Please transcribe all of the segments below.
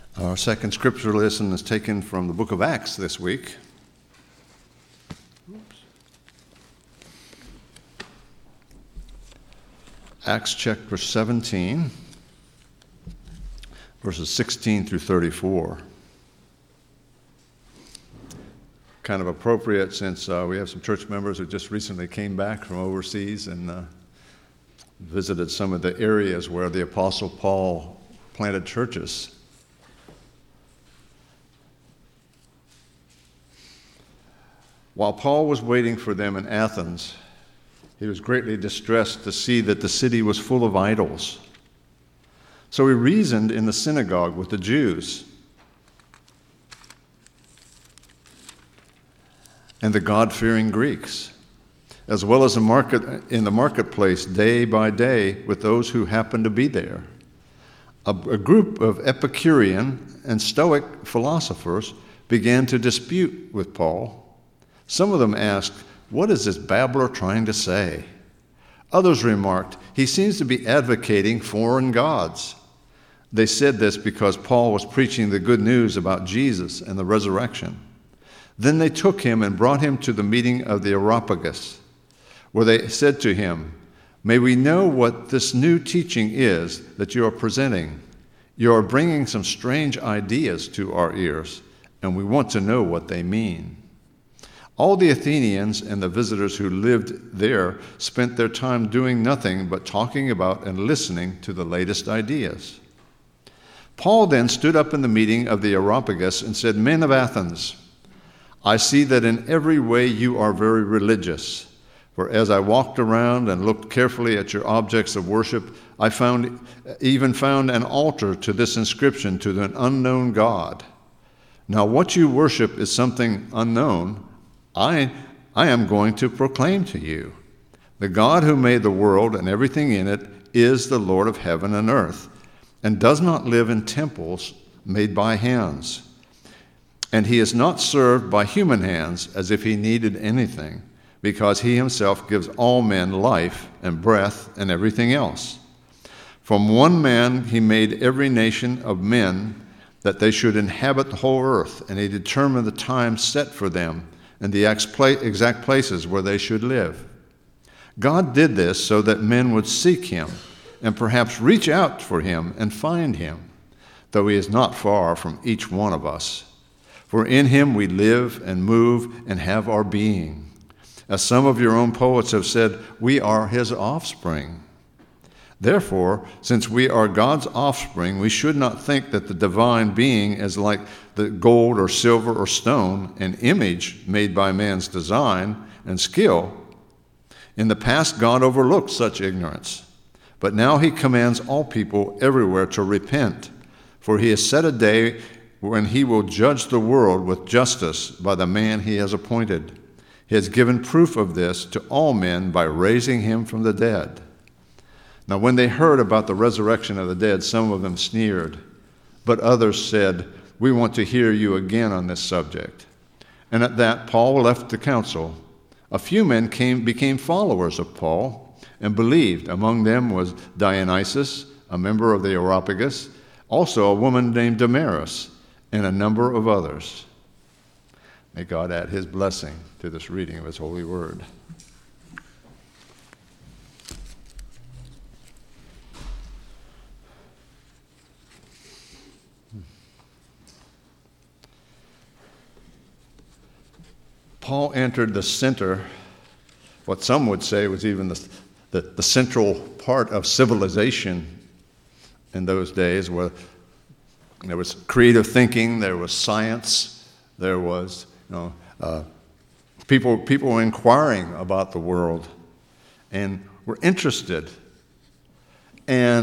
Our second scripture lesson is taken from the book of Acts this week. Acts chapter 17, verses 16 through 34. Kind of appropriate since we have some church members who just recently came back from overseas and visited some of the areas where the Apostle Paul planted churches. While Paul was waiting for them in Athens, he was greatly distressed to see that the city was full of idols. So he reasoned in the synagogue with the Jews and the God-fearing Greeks, as well as in the marketplace day by day with those who happened to be there. A group of Epicurean and Stoic philosophers began to dispute with Paul. Some of them asked, "What is this babbler trying to say?" Others remarked, "He seems to be advocating foreign gods." They said this because Paul was preaching the good news about Jesus and the resurrection. Then they took him and brought him to the meeting of the Areopagus, where they said to him, "May we know what this new teaching is that you are presenting? You are bringing some strange ideas to our ears, and we want to know what they mean." All the Athenians and the visitors who lived there spent their time doing nothing but talking about and listening to the latest ideas. Paul then stood up in the meeting of the Areopagus and said, "Men of Athens, I see that in every way you are very religious. For as I walked around and looked carefully at your objects of worship, I even found an altar to this inscription, to an unknown God. Now what you worship is something unknown. I am going to proclaim to you. The God who made the world and everything in it is the Lord of heaven and earth, and does not live in temples made by hands. And he is not served by human hands as if he needed anything, because he himself gives all men life and breath and everything else. From one man he made every nation of men that they should inhabit the whole earth, and he determined the time set for them and the exact places where they should live. God did this so that men would seek him and perhaps reach out for him and find him, though he is not far from each one of us. For in him we live and move and have our being. As some of your own poets have said, we are his offspring. Therefore, since we are God's offspring, we should not think that the divine being is like the gold or silver or stone, an image made by man's design and skill. In the past, God overlooked such ignorance, but now he commands all people everywhere to repent, for he has set a day when he will judge the world with justice by the man he has appointed. He has given proof of this to all men by raising him from the dead. Now when they heard about the resurrection of the dead, some of them sneered, but others said, "We want to hear you again on this subject." And at that, Paul left the council. A few men became followers of Paul and believed. Among them was Dionysius, a member of the Areopagus, also a woman named Damaris, and a number of others. May God add his blessing to this reading of his holy word. Paul entered the center, what some would say was even the central part of civilization in those days, where there was creative thinking, there was science, there was people were inquiring about the world and were interested. And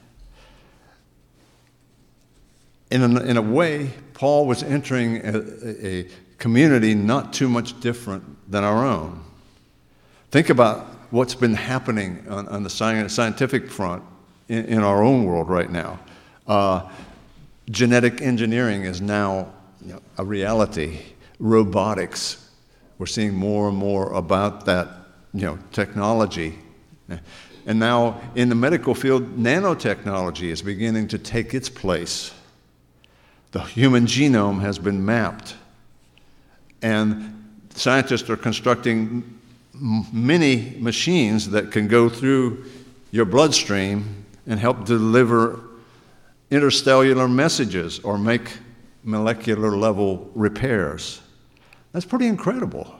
in a way, Paul was entering a community not too much different than our own. Think about what's been happening on the scientific front in our own world right now. Genetic engineering is now a reality. Robotics, we're seeing more and more about that technology. And now in the medical field, nanotechnology is beginning to take its place. The human genome has been mapped. And scientists are constructing many machines that can go through your bloodstream and help deliver interstellar messages or make molecular level repairs. That's pretty incredible.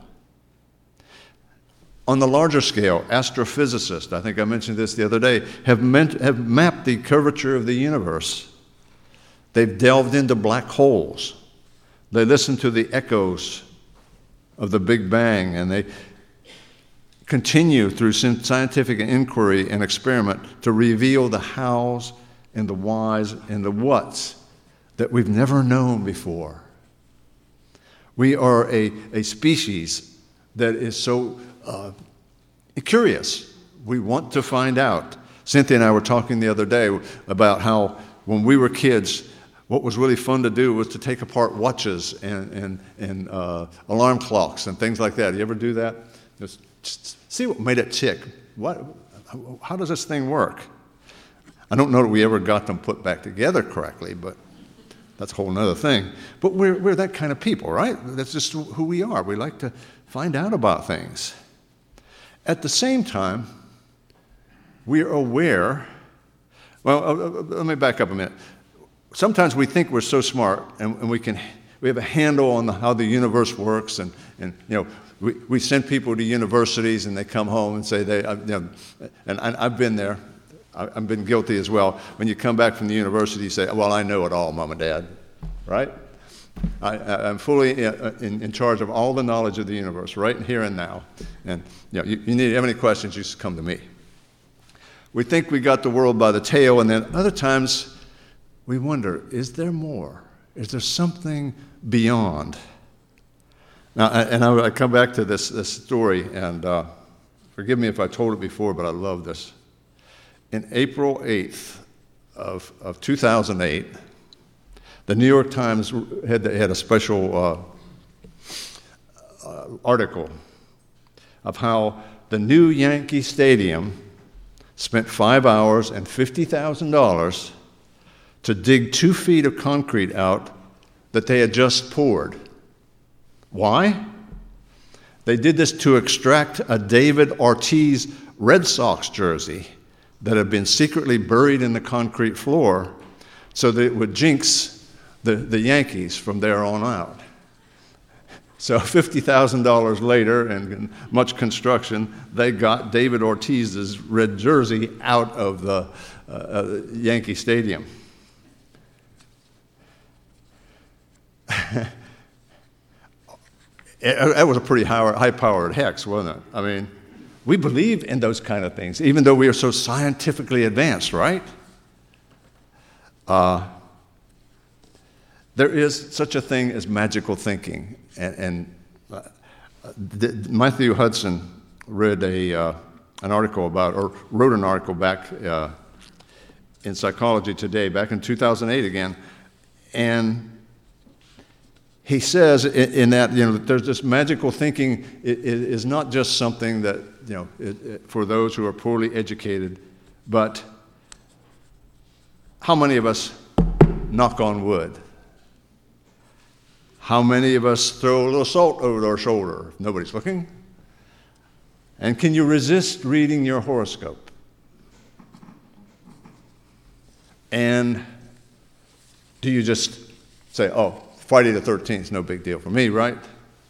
On the larger scale, astrophysicists, I think I mentioned this the other day, have mapped the curvature of the universe. They've delved into black holes. They listen to the echoes of the Big Bang, and they continue through scientific inquiry and experiment to reveal the hows and the whys and the whats that we've never known before. We are a species that is so curious. We want to find out. Cynthia and I were talking the other day about how when we were kids, what was really fun to do was to take apart watches and alarm clocks and things like that. You ever do that? Just see what made it tick. How does this thing work? I don't know that we ever got them put back together correctly, but that's a whole other thing. But we're that kind of people, right? That's just who we are. We like to find out about things. At the same time, we are aware. Well, let me back up a minute. Sometimes we think we're so smart, and we have a handle on how the universe works, and we send people to universities, and they come home and say and I've been there. I've been guilty as well. When you come back from the university, you say, "Well, I know it all, Mom and Dad," right? I'm fully in charge of all the knowledge of the universe, right here and now. And you have any questions, you just come to me. We think we got the world by the tail, and then other times we wonder, is there more? Is there something beyond? Now, and I come back to this story, and forgive me if I told it before, but I love this. In April 8th of 2008, the New York Times had a special article of how the new Yankee Stadium spent 5 hours and $50,000 to dig 2 feet of concrete out that they had just poured. Why? They did this to extract a David Ortiz Red Sox jersey that had been secretly buried in the concrete floor so that it would jinx the Yankees from there on out. So $50,000 later and much construction, they got David Ortiz's red jersey out of the Yankee Stadium. That was a pretty high-powered hex, wasn't it? I mean, we believe in those kind of things, even though we are so scientifically advanced, right? There is such a thing as magical thinking, and Matthew Hudson read an article about, or wrote an article back in Psychology Today, back in 2008 again, and he says in that, there's this magical thinking is not just something that, for those who are poorly educated, but how many of us knock on wood? How many of us throw a little salt over our shoulder if nobody's looking? And can you resist reading your horoscope? And do you just say, oh, Friday the 13th is no big deal for me, right?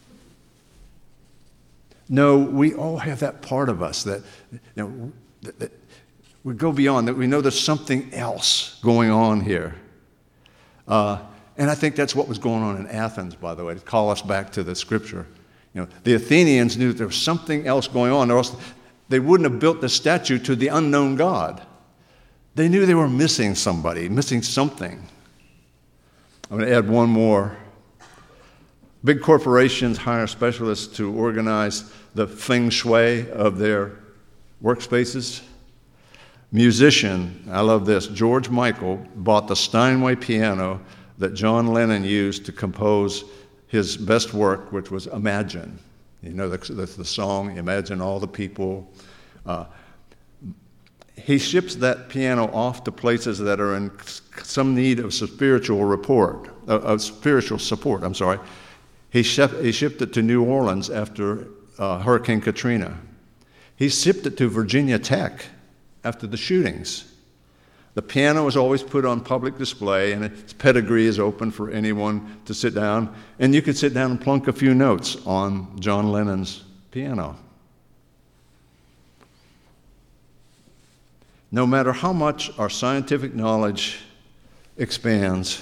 No, we all have that part of us that, that we go beyond, that we know there's something else going on here. And I think that's what was going on in Athens, by the way, to call us back to the scripture. The Athenians knew there was something else going on, or else they wouldn't have built the statue to the unknown God. They knew they were missing somebody, missing something. I'm going to add one more. Big corporations hire specialists to organize the feng shui of their workspaces. Musician, I love this, George Michael bought the Steinway piano that John Lennon used to compose his best work, which was Imagine. The song, Imagine All the People. He ships that piano off to places that are in some need of spiritual spiritual support. I'm sorry. He shipped it to New Orleans after Hurricane Katrina. He shipped it to Virginia Tech after the shootings. The piano is always put on public display, and its pedigree is open for anyone to sit down, and you can sit down and plunk a few notes on John Lennon's piano. No matter how much our scientific knowledge expands,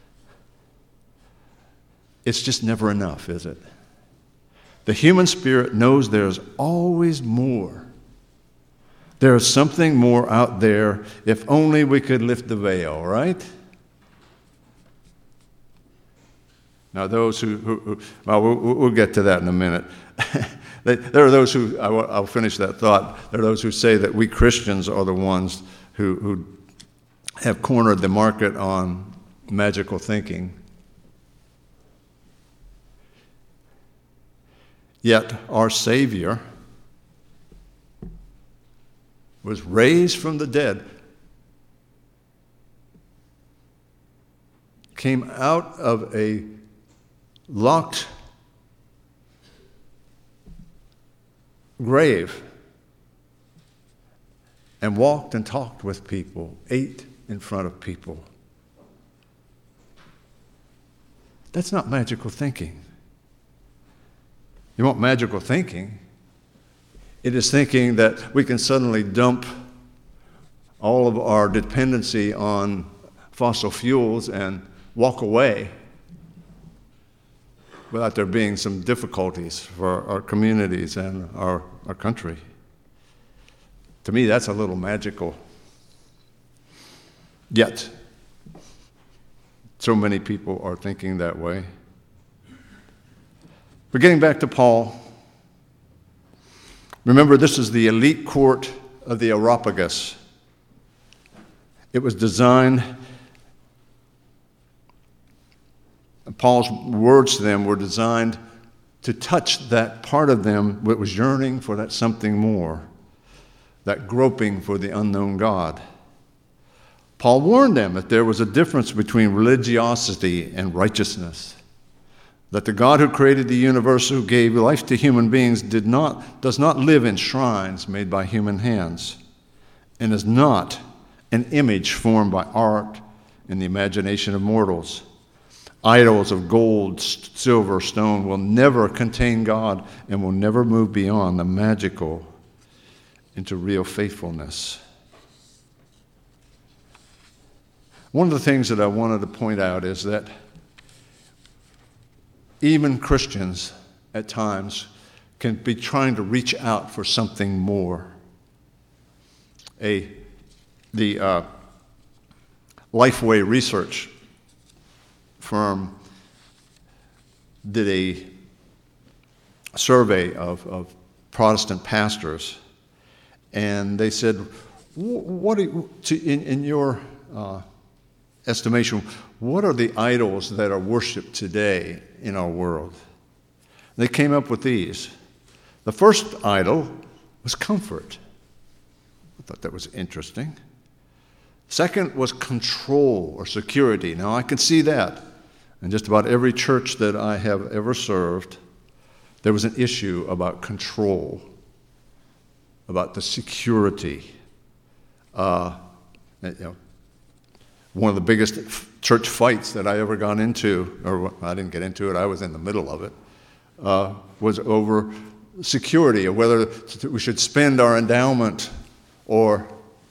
it's just never enough, is it? The human spirit knows there's always more. There is something more out there if only we could lift the veil, right? Now, those who well, we'll get to that in a minute. There are those who, I'll finish that thought, there are those who say that we Christians are the ones who have cornered the market on magical thinking. Yet our Savior was raised from the dead, came out of a locked grave and walked and talked with people, ate in front of people. That's not magical thinking. You want magical thinking? It is thinking that we can suddenly dump all of our dependency on fossil fuels and walk away without there being some difficulties for our communities and our country. To me, that's a little magical. Yet, so many people are thinking that way. But getting back to Paul, remember, this is the elite court of the Areopagus. It was designed, Paul's words to them were designed to touch that part of them that was yearning for that something more, that groping for the unknown God. Paul warned them that there was a difference between religiosity and righteousness, that the God who created the universe, who gave life to human beings, does not live in shrines made by human hands, and is not an image formed by art in the imagination of mortals. Idols of gold, silver, stone will never contain God and will never move beyond the magical into real faithfulness. One of the things that I wanted to point out is that even Christians at times can be trying to reach out for something more. The Lifeway research firm did a survey of Protestant pastors, and they said, in your estimation, what are the idols that are worshipped today in our world? They came up with these. The first idol was comfort. I thought that was interesting. Second was control or security. Now, I can see that. In just about every church that I have ever served, there was an issue about control, about the security. One of the biggest church fights that I ever got into, or I didn't get into it, I was in the middle of it, was over security, or whether we should spend our endowment or,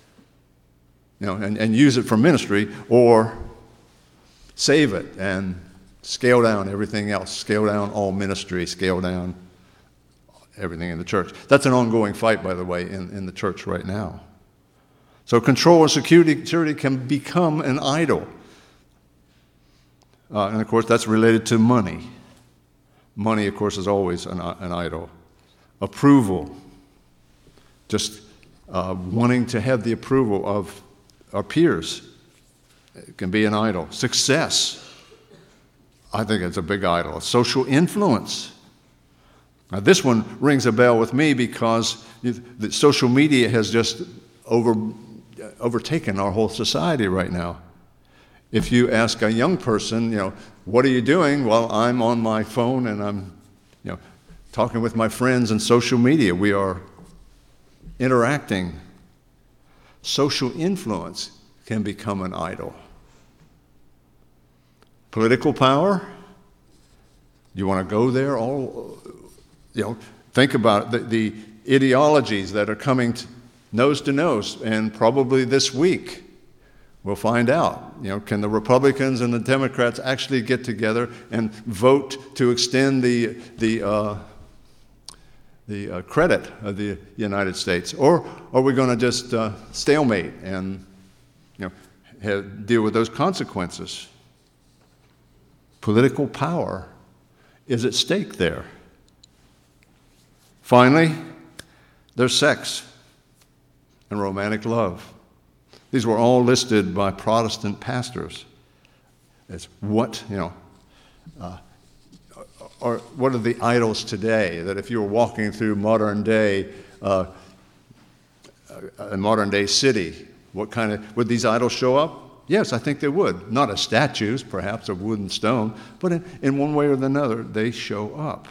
and use it for ministry, or save it and scale down everything else, scale down all ministry, scale down everything in the church. That's an ongoing fight, by the way, in the church right now. So control and security can become an idol. And of course, that's related to money. Money, of course, is always an idol. Approval, just wanting to have the approval of our peers, it can be an idol. Success, I think it's a big idol. Social influence. Now, this one rings a bell with me because the social media has just overtaken our whole society right now. If you ask a young person, what are you doing? Well, I'm on my phone and I'm, talking with my friends and social media. We are interacting. Social influence can become an idol. Political power, you want to go there? Think about the ideologies that are coming nose to nose, and probably this week we'll find out. Can the Republicans and the Democrats actually get together and vote to extend the credit of the United States, or are we going to just stalemate and deal with those consequences? Political power is at stake there. Finally, there's sex and romantic love. These were all listed by Protestant pastors as what are the idols today, that if you were walking through a modern day city, would these idols show up? Yes, I think they would. Not as statues, perhaps, of wood and stone, but in one way or another, they show up.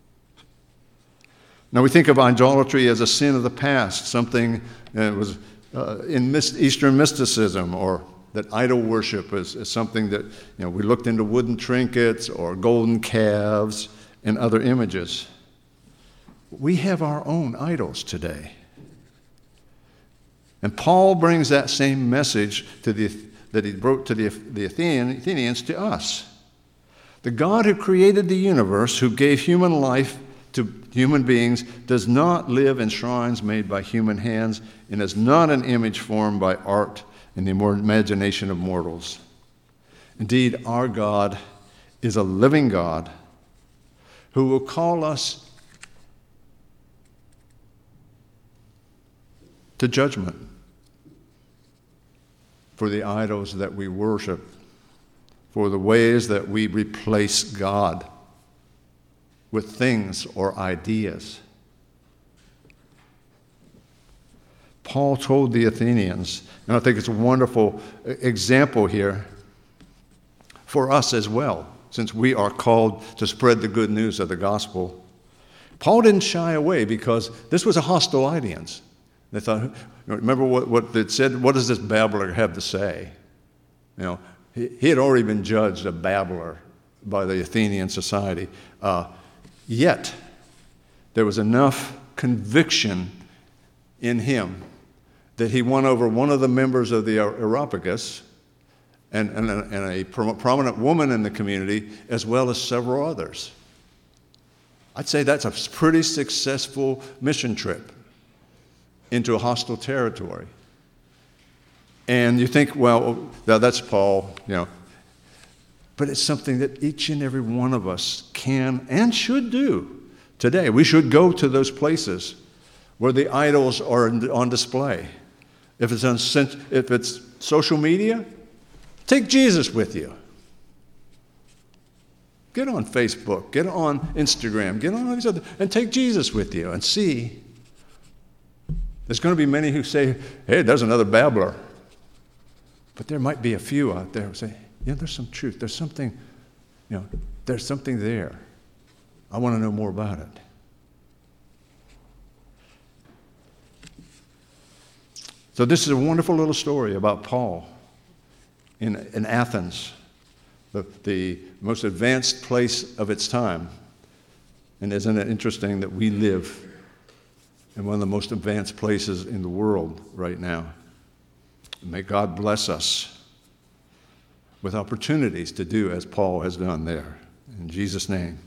Now, we think of idolatry as a sin of the past, something that was in Eastern mysticism, or that idol worship is something that, we looked into wooden trinkets or golden calves and other images. We have our own idols today. And Paul brings that same message that he wrote to the Athenians to us. The God who created the universe, who gave human life to human beings, does not live in shrines made by human hands, and is not an image formed by art in the imagination of mortals. Indeed, our God is a living God who will call us to judgment for the idols that we worship, for the ways that we replace God with things or ideas. Paul told the Athenians, and I think it's a wonderful example here for us as well, since we are called to spread the good news of the gospel. Paul didn't shy away because this was a hostile audience. They thought, remember what it said? What does this babbler have to say? He had already been judged a babbler by the Athenian society. Yet, there was enough conviction in him that he won over one of the members of the Areopagus and a prominent woman in the community, as well as several others. I'd say that's a pretty successful mission trip into a hostile territory. And you think, well, that's Paul, But it's something that each and every one of us can and should do today. We should go to those places where the idols are on display. If it's social media, take Jesus with you. Get on Facebook, get on Instagram, get on all these other, and take Jesus with you and see. There's going to be many who say, hey, there's another babbler. But there might be a few out there who say, there's some truth. There's something, there's something there. I want to know more about it. So this is a wonderful little story about Paul in Athens, the most advanced place of its time. And isn't it interesting that we live in one of the most advanced places in the world right now? May God bless us with opportunities to do as Paul has done there. In Jesus' name.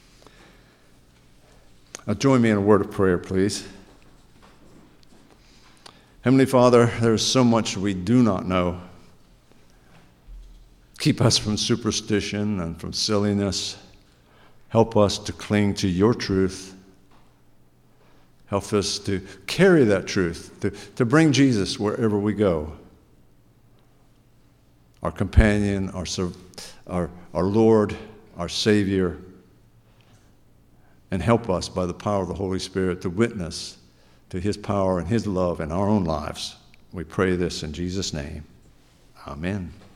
Now join me in a word of prayer, please. Heavenly Father, there is so much we do not know. Keep us from superstition and from silliness. Help us to cling to your truth. Help us to carry that truth, to bring Jesus wherever we go. Our companion, our Lord, our Savior. And help us by the power of the Holy Spirit to witness to his power and his love in our own lives. We pray this in Jesus' name. Amen.